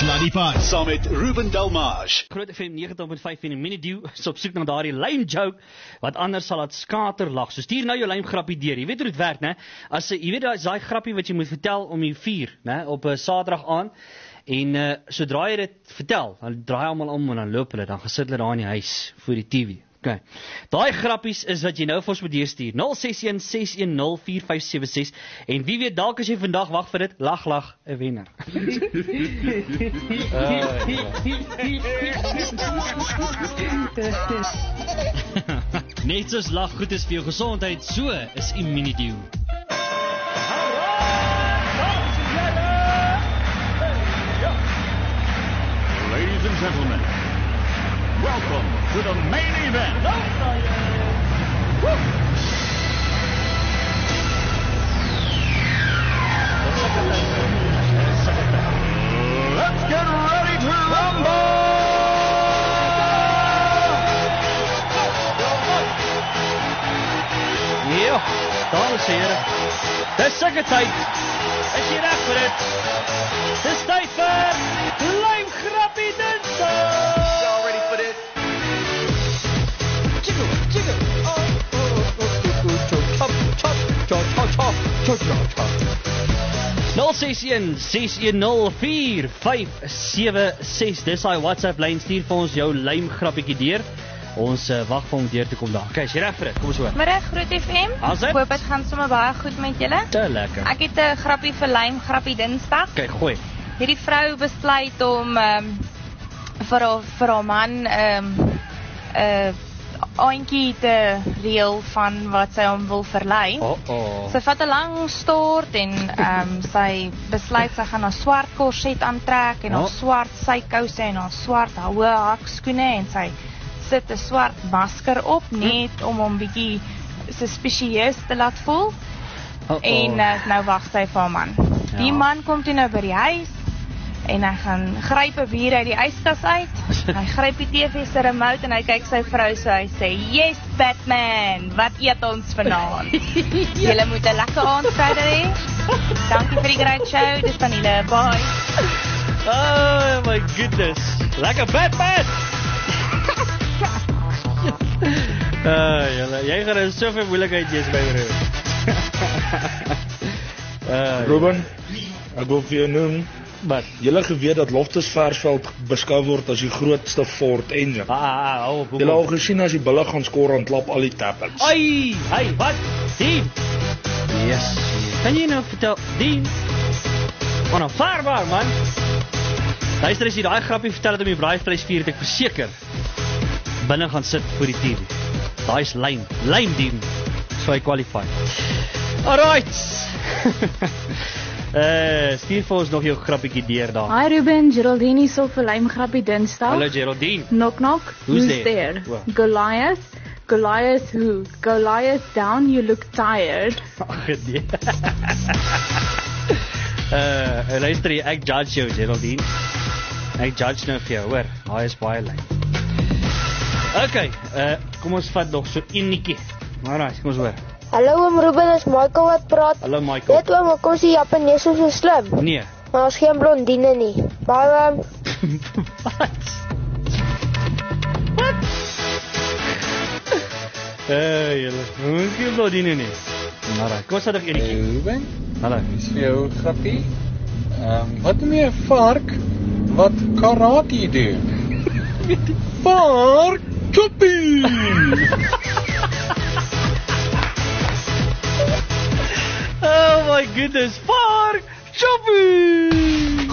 Sluddy Pie, saam met Ruben Delmage. Groot FM 90.5 en Minidew is op soek na daardie lame joke, wat anders sal laat skater lag. So stuur nou jou lame grappie deur. Jy weet hoe dit werk, né? As jy weet daai grappie wat jy moet vertel om die 4, né, op 'n Saterdag aan. En sodra jy dit vertel, dan draai almal om en dan loop hulle, dan gesit hulle daar in die huis voor die TV. Okay. Daai grappies is wat jy nou vir ons moet deurstuur. 0616104576 en wie weet, dalk as jy vandag wag vir dit, lag 'n wenner. Net soos lag goed is vir jou gesondheid, so is Immunidew. Ladies and gentlemen, welcome to the main event. Let's get ready to rumble! Ja, dames en heren, dis sulke tyd. Is jy reg vir dit? Dis tyd vir Lime Grappie Dinsdag. Y'all ready for this? Chicka, chicka. Chop. 0616104576. Dis hy WhatsApp lyn, stuur vir ons jou lime grappietjie deur. Ons wag vir hom deur te kom daar. Okay, is jy reg vir dit? Kom ons hoor. Middag Groot FM. Ek hoop dit gaan sommer baie goed met julle. Te lekker. Ek het 'n grappie vir Lime Grappie Dinsdag. Okay, gooi. Hierdie vrou besluit om vir haar man 'n aantjie te reël van wat sy hom wil verlei. Sy vat 'n lang stort en sy besluit sy gaan 'n swart korset aantrek en haar swart sykouse en haar swart houe hakskoene en sy sit 'n swart masker op net om hom bietjie suspicieus te laat voel. En nou wag sy vir haar man. Die man kom toe nou by die huis en hy gaan gryp 'n bier uit die yskas uit. Hy gryp die TV se remote en hy kyk sy vrou so, hy sê, "Yes, Batman, wat eet ons vanaand?" Julle moet 'n lekker aand verder hê. Dankie vir die great show. Dis Vanille. Bye. Oh my goodness. Lekker Batman. Jy gaan soveel moeilikheid jy's by Ruben, ek wil vir jou noem, wat? Julle geweet dat Loftusversveld beskou word as die grootste Ford engine. Julle al gesien as die bulle gaan skor en klap al die tappets. Ai, hey, wat? Dien? Yes. Kan jy nou vertel, Dien? Onaanvaarbaar, man. Luister, as jy daai grappie vertel het om die braaivleis vier, het ek verseker binne gaan sit voor die TV. Daai is lime Dien. So hy qualify. Alright. Stuur vir ons nog jou grappietjie deur daar. Hi Ruben, Geraldine hier so vir Lime Grappie Dinsdag. Hallo Geraldine. Knock knock. Who's there? Goliath who? Goliath down, you look tired. Ag nee. Luister jy, ek judge jou Geraldine. Ek judge nou vir jou, hoor. Hy is baie lyn. Okay, kom ons vat nog so enetjie. Alright, kom ons hoor. Hallo oom Ruben, is Michael wat praat. Hallo Michael. Weet oom, kom die Japaneese so slim? Nee. Maar ons geen blondine nie. Maar Wat? Julle, ons geen blondine nie. Alright, kom ons vat nog enetjie. Ruben? Hallo. Is vir jou grappie? Wat noem jy 'n vark wat karate doen? Vark choppie! Oh my goodness, vark choppie!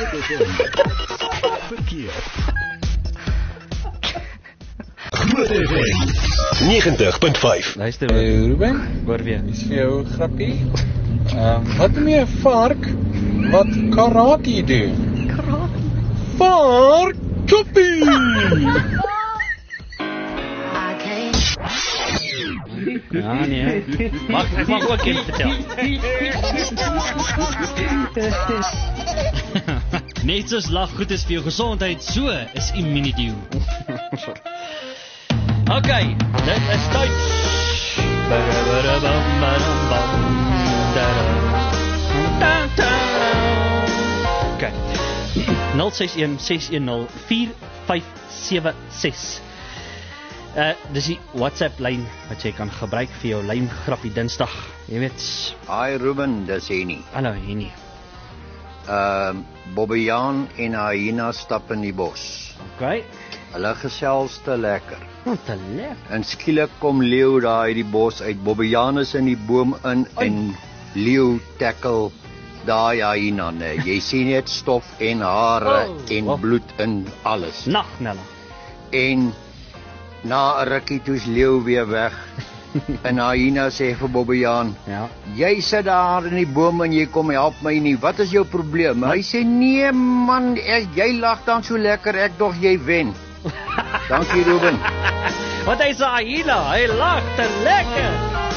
Verkeer. Groot FM 90.5. Luister, Ruben? hoor weer. Is vir jou grappie? Wat noem jy 'n vark wat karate doen? Karate. Vark choppie! Ja, nee. Ek mag ook iets vertel. Net soos lag goed is vir jou gesondheid, so is Immunidew. Okay, dit is tyd. Okay. 061-610-4576. Dis die WhatsApp lyn wat jy kan gebruik vir jou lymgrappie Dinsdag. Jy weet. Hi Ruben, dis Henny. Hallo Henny. Bobbejaan en hyena stap in die bos. Okay. Hulle gesels te lekker. Te lekker. En skielik kom leeu daar uit die bos uit. Bobbejaan is in die boom in en leeu tackle daai hyena. Jy sien net stof en hare en bloed in alles. Nagnelle. En na 'n rukkie toe's leeu weer weg. En hyena sê vir Bobbejaan, jy sit daar in die boom en jy kom help my nie. Wat is jou probleem? Hy sê nee man, jy lag dan so lekker, ek dog jy wen. Dankie Ruben. Wat hy sê hyena, hy lag te lekker.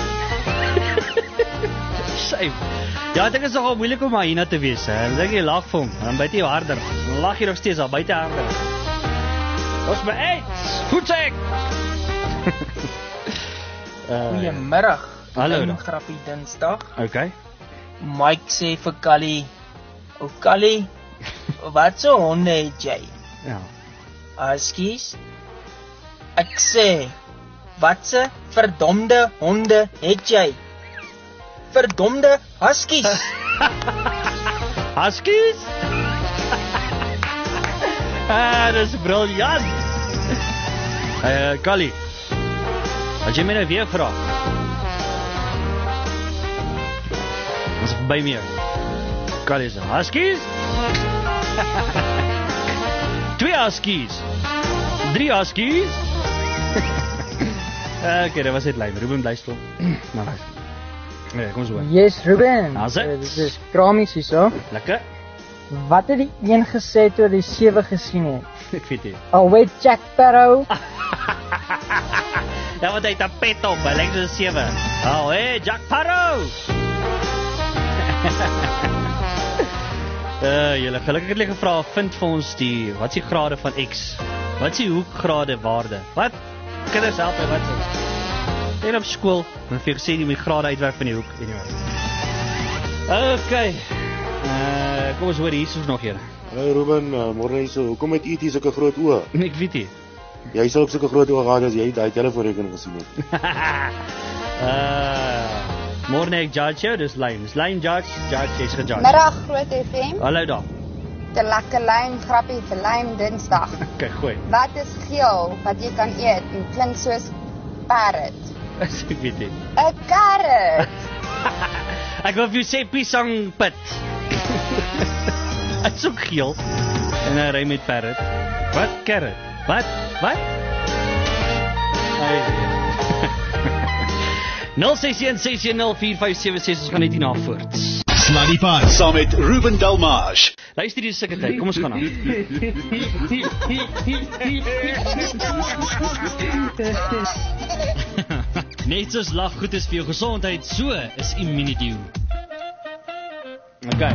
Shame. Ja, ek dink dit is nogal moeilik om hyena te wees. Ek dink jy lag vir hom, dan byt jy harder. Dan lag jy nog steeds al buite harder. Ons my eet. Voetsek. Goeiemiddag. Hallo. Grappie Dinsdag. Okay. Mike sê vir Callie, "O Callie, wat so honde het jy?" Ja. Ekskuus. Ek sê, "Wat se verdomde honde het jy?" Verdomde huskies. Huskies? Dis briljant. Callie, as jy my nou weer vra, dan is by my. Callie sê, huskies? 2 huskies. 3 huskies. Okay, dit was net lyn. Ruben bly stil. Maar kom ons hoor. Yes, Ruben. Dit is Kramies hier so. Lekker. Wat het die een gesê toe die 7 gesien het? Ek weet nie. Oh, wait, Jack Sparrow. Ja, want hy het 'n pet op, hy lyk soos 'n 7. Oh, hey, Jack Sparrow. Julle gelukkig het hulle gevra, vind vir ons wat is die grade van X? Wat is die hoekgrade waarde? Wat? Kinders help my, wat is? En op skool, dan het jy gesê die grade uitwerk van die hoek. Anyway. Okay. Kom ons hoor, hier is ons nog hier. Hallo Ruben, môre hier so. Hoekom het E.T. sulke groot oë? Ek weet nie. Jy sal op sulke groot oë gehad as jy daai telefoonrekening gesien het. Môre ek judge jou, dis Lyn. Dis Lyn judge jy's gejudge. Middag Groot FM. Hallo daar. Te lekker lyn grappie vir lyn Dinsdag. Okay, goeie. Wat is geel wat jy kan eet en klink soos parrot? Ek weet nie. 'n Carrot. Ek wil vir jou sê piesangpit. Dit is ook geel. En hy ry met parrot. Wat? Carrot? Wat? 061610457 ons gaan net hierna voort. Sluddy Pie saam met Ruben Delmage. Luister hier sulke tyd. Kom ons gaan aan. Net soos lag goed is vir jou gesondheid, so is Immunidew. Okay.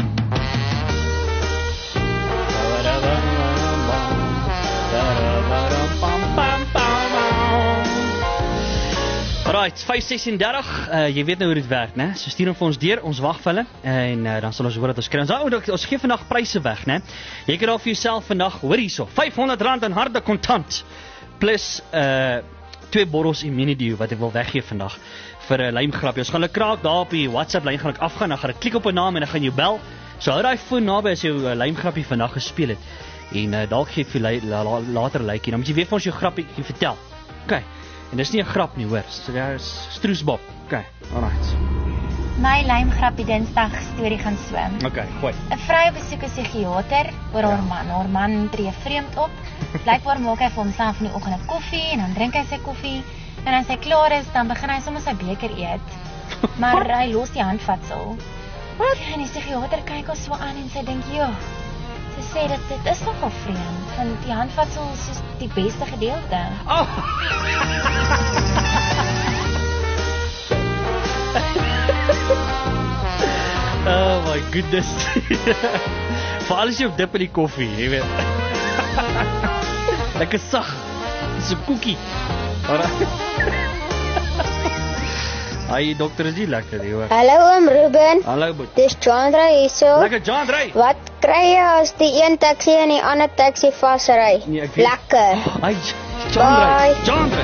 Right, 5:36. Jy weet nou hoe dit werk, né? So stuur hom vir ons deur, ons wag vir hulle en dan sal ons hoor dat ons kry. Ons gee vandag pryse weg, né? Jy kan daar vir jouself vandag, hoor hierso, R500 in harde kontant plus 2 bottels Immunidew wat ek wil weggee vandag vir 'n lymgrappie. Ons gaan hulle kraak daar op die WhatsApp lyn gaan ek afgaan, dan gaan ek klik op 'n naam en dan gaan jy bel. So hou daai foon naby as jy lymgrappie vandag gespeel het. En dalk gee vir later lykie. Dan moet jy weer vir ons jou grappie vertel. Okay. En dis nie 'n grap nie, hoor. So dis stroesbop. Okay. Alright. My lymgrappie Dinsdag storie gaan so. Okay, gooi. 'n Vrou besoek 'n psigiater oor haar man. Haar man tree vreemd op. Blykbaar maak hy vir homself in die oggend 'n koffie en dan drink hy sy koffie. En as hy klaar is, dan begin hy sommer sy beker eet. Maar hy los die handvatsel. Wat? En die psigiater kyk haar so aan en sy dink, "Joh." Sy sê dat dit is nogal vreemd, want die handvatsel is soos die beste gedeelte. Oh. Oh my goodness. Veral as jy op dip in die koffie, jy weet. Lekker sag. Dis 'n koekie. Hy dokter is nie lekker nie, hoor. Hallo oom Ruben. Hallo boet. Dis Chandra hierso. Lekker Chandra. Wat kry jy as die een taxi en die ander taxi vasry? Nee, ek weet. Lekker. Hy Chandra.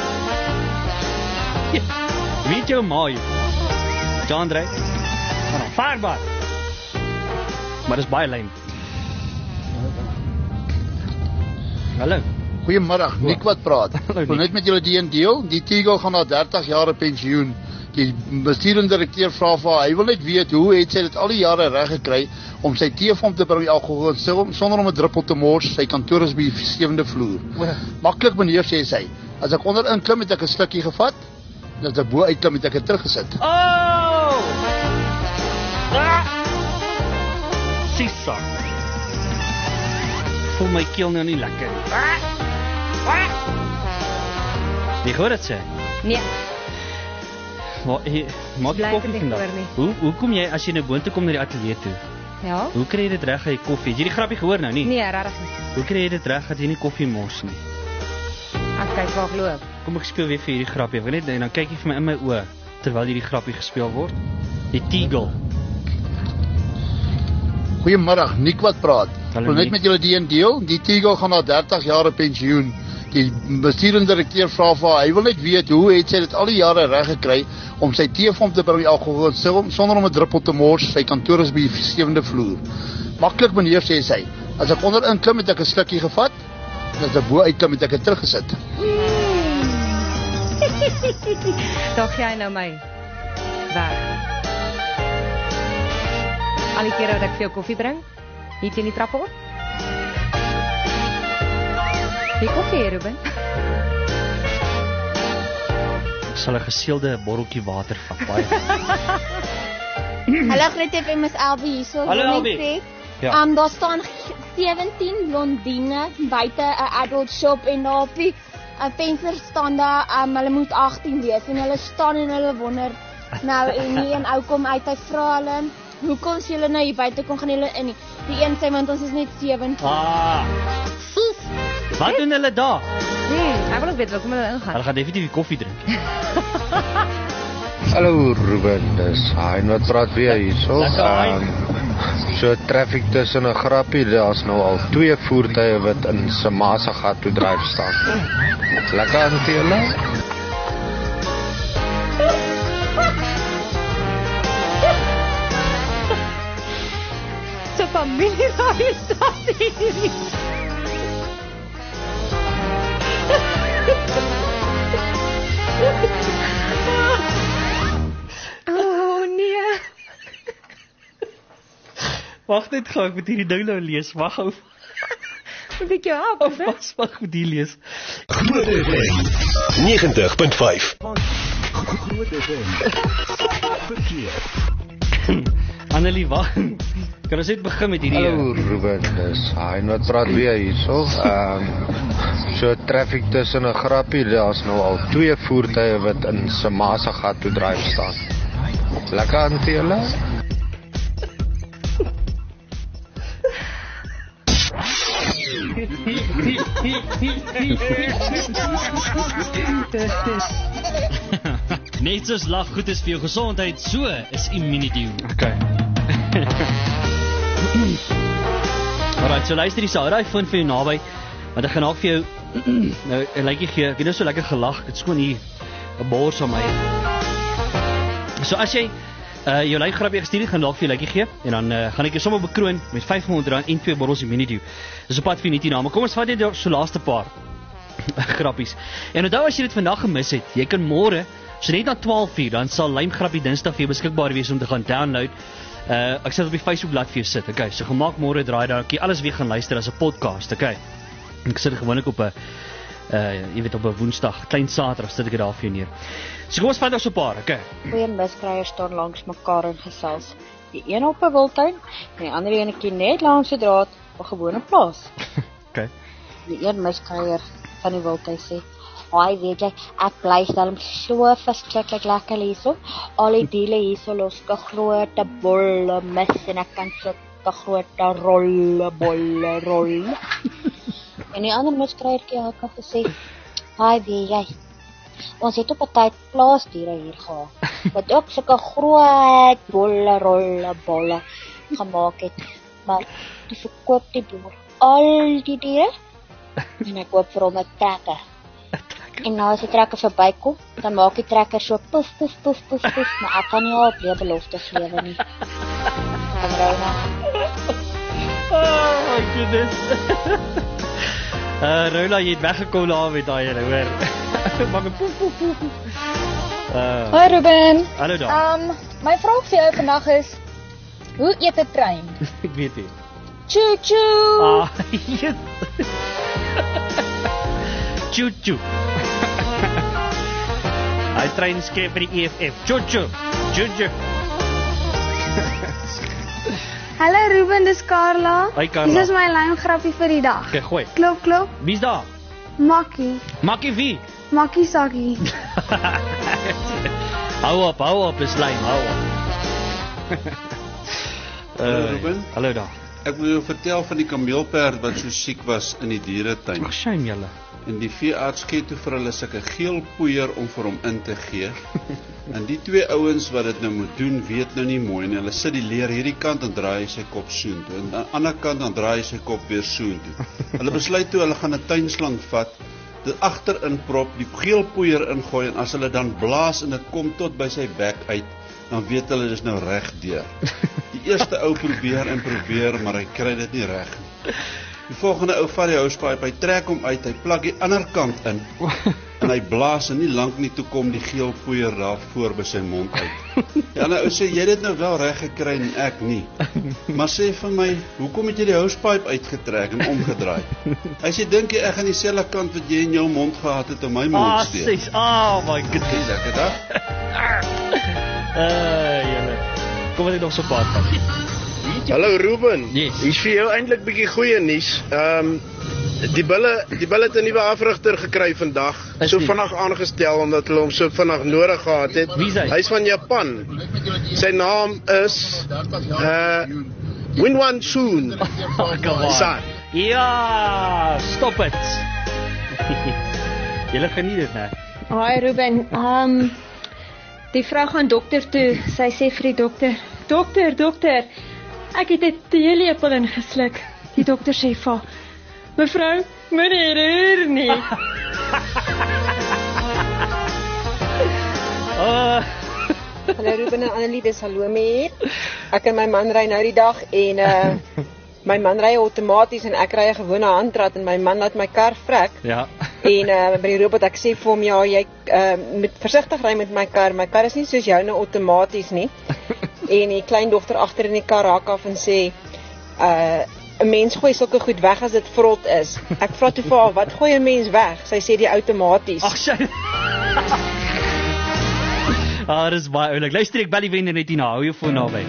Weet jou ma jy? Chandra. Vaarbaar. Maar dis baie lyn. Hallo. Goeiemiddag, Nick wat praat. Ek wil net met julle die een deel. Die Tigo gaan na 30 jaar pensioen. Die bestuurende direkteur vra vir haar, hy wil net weet hoe het sy dit al die jare reg gekry om sy teevom te bring elke oggend sonder om 'n druppel te mors. Sy kantoor is by die 7de vloer. Maklik meneer, sê sy. As ek onderin klim het ek 'n stukkie gevat, en as ek bo uitklim het ek dit teruggesit. Oh! Sissa. Voel my keel nou nie lekker nie. Jy hoor dit sê? Nee. Maak jy koffie vandag? Hoe kom jy as jy nou boontoe kom na die ateljee toe? Ja. Hoe kry jy dit reg dat jy koffie? Het jy die grappie gehoor nou nie? Nee, regtig nie. Hoe kry jy dit reg dat jy nie koffie mors nie? Ek kyk waar ek loop. Kom ek speel weer vir hierdie grappie. Ek wil net en dan kyk jy vir my in my oë terwyl hierdie grappie gespeel word. Die Teagle. Goeiemiddag, Nick wat praat. Ek wil net met julle die een deel. Die Tigo gaan na 30 jaar pensioen. Die bestuurende direkteur vra vir haar, hy wil net weet hoe het sy dit al die jare reg gekry om sy teevom te bring elke oggend sonder om 'n druppel te mors. Sy kantoor is by die 7de vloer. Maklik meneer, sê sy. As ek onderin klim het ek 'n stukkie gevat, en as ek bo uitklim het ek dit teruggesit. Dog jy nou my weg? Al die kere wat ek vir jou koffie bring, hier teen die trap op. Die koffie, Ruben. Ek sal 'n geseelde botteltjie water vat, baie. Hallo Groot FM is Elbie hierso. Hallo Elbie. Ja. Daar staan 17 blondine buite 'n adult shop en daar op die venster staan daar hulle moet 18 wees en hulle staan en hulle wonder nou en nie en ou kom uit, hy vra hulle hoekom sê julle nou hier buite kom gaan julle in nie. Die een sê want ons is net 17. Wat doen hulle daar? Ek wil ook weet welkom hulle ingaan. Hulle gaan definitief koffie drink. Hallo Ruben, dis Hein wat praat weer hierso. So traffic tussen 'n grappie, daar's nou al 2 voertuie wat in Samasa gat toe dryf staan. Lekker aan die hulle. So familie daar staan hier. Oh nee. Wag net gou, ek moet hierdie ding nou lees. Wag gou. Moet ek jou help? Wag, moet hier lees. Groot FM 90.5. Groot FM. Verkeer. Annelie, wag. Kan ons net begin met hierdie? Hallo Ruben, dis Hein wat praat weer hierso. So traffic tussen 'n grappie, daar's nou al 2 voertuie wat in Samasa gat toe dryf staan. Lekker aan die hulle. Net soos lag goed is vir jou gesondheid, so is Immunidew. Okay. Alright, so luister die saai, foon vir jou naby, want ek gaan ook vir jou nou 'n lykie gee. Ek het nou so lekker gelag. Dit skoon hier 'n bors aan my. So as jy jou lyn grappie gestuur het, gaan dalk vir jou lykie gee en dan gaan ek jou sommer bekroon met R500 en 2 bottels Immunidew. Dis op pad vir net hier na, maar kom ons vat net so laaste paar grappies. En onthou as jy dit vandag gemis het, jy kan môre so net na 12:00 dan sal Lymgrappie Dinsdag vir jou beskikbaar wees om te gaan download. Ek sal op die Facebook-bladsy vir jou sit. Okay, so gemaak môre draai daar, jy alles weer gaan luister as 'n podcast, okay. Ek sit gewoonlik op 'n jy weet op 'n Woensdag, klein Saterdag sit ek dit daar vir jou neer. So kom ons vat nou so 'n paar, okay. Twee miskryers staan langs mekaar en gesels. Die een op 'n wildtuin en die ander enetjie net langs die draad op 'n gewone plaas. Okay. Die een miskryer van die wildtuin sê: "Haai, weet jy, ek bly stelm so verskriklik lekker hierso. Al die diele hierso los 'n groot bolle mis en ek kan so 'n groot bolle rol." En die ander miskryer het gesê: "Haai, weet jy, Ons het op 'n tyd plaasdiere hier gehad, wat ook sulke groot bolle gemaak het. Maar toe verkoop die boer al die diere en hy koop vir hom 'n trekker. En nou as die trekker verbykom, dan maak die trekker so poef, maar ek kan nie op die beloftes lewe nie. Kom Rona. Oh my goodness. Rona, jy het weggekom daar met daai ene, hoor. Maak 'n poef. Hoi Ruben. Hallo daar. My vraag vir jou vandag is, hoe eet 'n trein? Ek weet nie. Choo choo. Yes. Choo choo. Hy trein skep vir die EFF. Choo choo. Choo choo. Hallo Ruben, dis Carla. Hoi Carla. Dis my lijmgrappie vir die dag. Okay, gooi. Klop. Wie's daar? Makkie. Makkie wie? Makkie Sakkie. Hou op, is lijn, hou op. Hallo Ruben. Hallo daar. Ek wil jou vertel van die kameelperd wat so siek was in die dieretuin. Ag, shame julle. En die veearts gee toe vir hulle sulke geel poeier om vir hom in te gee. En die twee ouens wat dit nou moet doen, weet nou nie mooi nie. Hulle sit die leer hierdie kant en draai hy sy kop soontoe. En aan die ander kant dan draai hy sy kop weer soontoe. Hulle besluit toe hulle gaan 'n tuinslang vat, dit agterin prop, die geel poeier ingooi en as hulle dan blaas en dit kom tot by sy bek uit, dan weet hulle dis nou reg deur. Die eerste ou probeer, maar hy kry dit nie reg nie. Die volgende ou vat die housepipe, hy trek hom uit, hy plak die ander kant in en hy blaas en nie lank nie toe kom die geel poeier daar voor by sy mond uit. Die ander ou sê, jy het dit nou wel reg gekry en ek nie. Maar sê vir my, hoekom het jy die housepipe uitgetrek en omgedraai? Hy sê, dink jy ek gaan dieselfde kant wat jy in jou mond gehad het in my mond steek? Oh my goodness. Lekker dag. Julle. Kom wat ek nog so paad van. Hallo Ruben. Yes. Hier's vir jou eintlik bietjie goeie nuus. Die bulle het 'n nuwe afrigter gekry vandag. So vinnig aangestel omdat hulle hom so vinnig nodig gehad het. Wie is hy? Hy's van Japan. Sy naam is Winwan Soon. Ja, stop het. Julle geniet dit, né? Hi Ruben. Die vrou gaan dokter toe. Sy sê vir die dokter, dokter, ek het 'n teelepel ingesluk. Die dokter sê vir haar, mevrou, moenie roer nie. Hallo Ruben en Annelie, dis Salome hier. Ek en my man ry nou die dag en my man ry outomaties en ek ry 'n gewone handrat en my man laat my kar vrek. Ja. En by die robot ek sê vir hom, ja, jy moet versigtig ry met my kar is nie soos jou nou outomaties nie. En die kleindogter agter in die kar raak af en sê, 'n mens gooi sulke goed weg as dit vrot is. Ek vra toe vir haar, wat gooi 'n mens weg? Sy sê die outomaties. Ag sy. Dis baie oulik. Luister, ek bel die wender net hier na. Hou jou foon naby.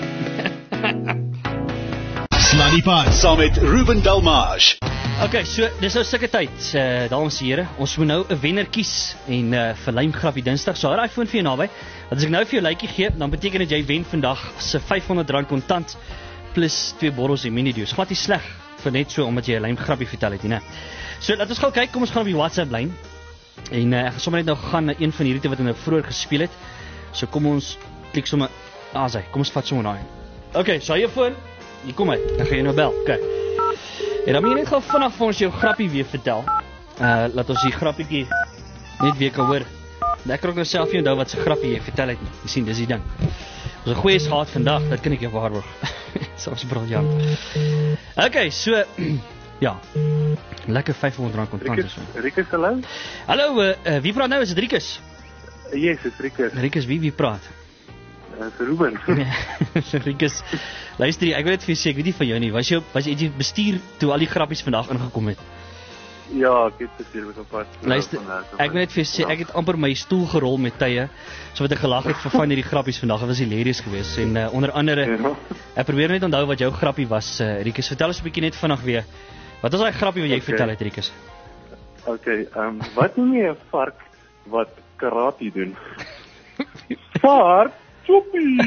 Sluddy Pad saam met Ruben Delmage. Okay, so dis nou sulke tyd, dames en here. Ons moet nou 'n wenner kies en vir Lymgrappie Dinsdag. So hou daai foon vir jou naby. As ek nou vir jou lykie gee, dan beteken dit jy wen vandag se R500 kontant plus 2 bottels en mini dews. Glad nie sleg vir net so omdat jy 'n Lymgrappie vertel het, né? So laat ons gou kyk, kom ons gaan op die WhatsApp lyn. En ek gaan sommer net nou gaan na een van hierdie wat nou vroeër gespeel het. So kom ons klik sommer kom ons vat sommer daai. Okay, so jou foon. Hier kom hy. Dan gaan jy nou bel. Okay. En dan moet jy net gou vinnig vir ons jou grappie weer vertel. Laat ons die grappietjie net weer kan hoor. Ek kan ook nou self nie onthou wat se grappie jy vertel het nie. Jy sien, dis die ding. Ons 'n goeie gehad vandag, dit kan ek jou waarborg. Soms briljant. Okay, so ja. Lekker R500 kontant is. Rikus, hallo? Hallo, wie praat nou? Is dit Rikus? Yes, dit is Rikus. Rikus, wie praat? Ruben. Rikus, luister, ek wil net vir jou sê, ek weet nie van jou nie. Was jy bestuur toe al die grappies vandag ingekom het? Ja, ek het bestuur met 'n pad. Luister, ek wil net vir jou sê, ek het amper my stoel gerol met tye, so wat ek gelag het vir van hierdie grappies vandag. Dit was hilarious geweest en onder andere ek probeer net onthou wat jou grappie was, Rikus. Vertel ons 'n bietjie net vinnig weer. Wat was daai grappie wat jy vertel het, Rikus? Okay, wat noem jy 'n vark wat karate doen? Vark choppie.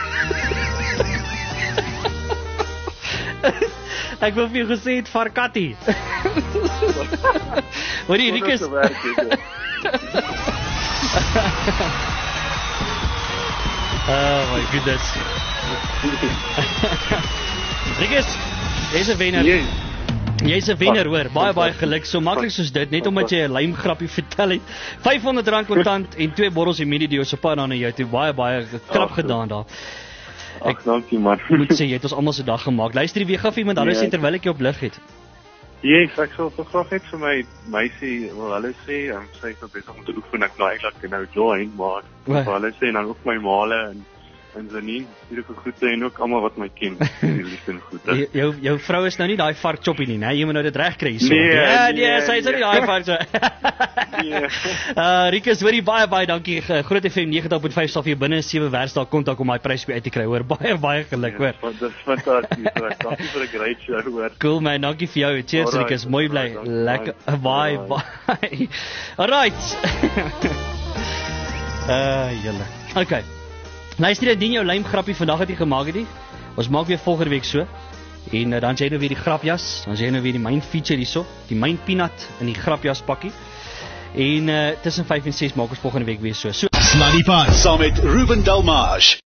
Ek wil vir jou gesê het varkattie. Hoorie, Rikus. Oh my goodness. Rikus, jy's 'n wenner. Jy's 'n wenner hoor. Baie geluk. So maklik soos dit, net omdat jy 'n lymgrappie vertel het. R500 kontant en 2 bottels Immunidio se pad aan jou toe. Baie krap gedaan daar. Ek dankie man. Moet sê jy het ons almal se dag gemaak. Luister, wie gaf iemand alles sê terwyl ek jou op lig het? Yes, ek sal graag net vir my meisie wil hulle sê, sy is besig om te oefen, ek nou eintlik nou join, maar hulle sê dan ook my maale en Janine, hierdie groete en ook almal wat my ken. Hierdie groete. Jou vrou is nou nie daai vark choppie nie, né? Jy moet nou dit reg kry so. Nee, sy is nie daai vark so. Rikus, hoorie baie dankie. Groot FM 90.5 sal vir jou binne 7 werksdae kontak om daai prys uit te kry. Hoor, baie geluk, hoor. Dit is fantasties. Dankie vir 'n great show, hoor. Cool man, dankie vir jou. Cheers Rikus, mooi bly. Lekker. Bye. Alright. Julle. Okay. Luister, indien jou lymgrappie vandag het jy gemaak het, ons maak weer volgende week so. En dan jy nou weer die grapjas, dan jy nou weer die main feature hierso, die main peanut in die grapjas pakkie. En tussen 5 en 6 maak ons volgende week weer so. Sluddy Pie saam met Ruben Delmage.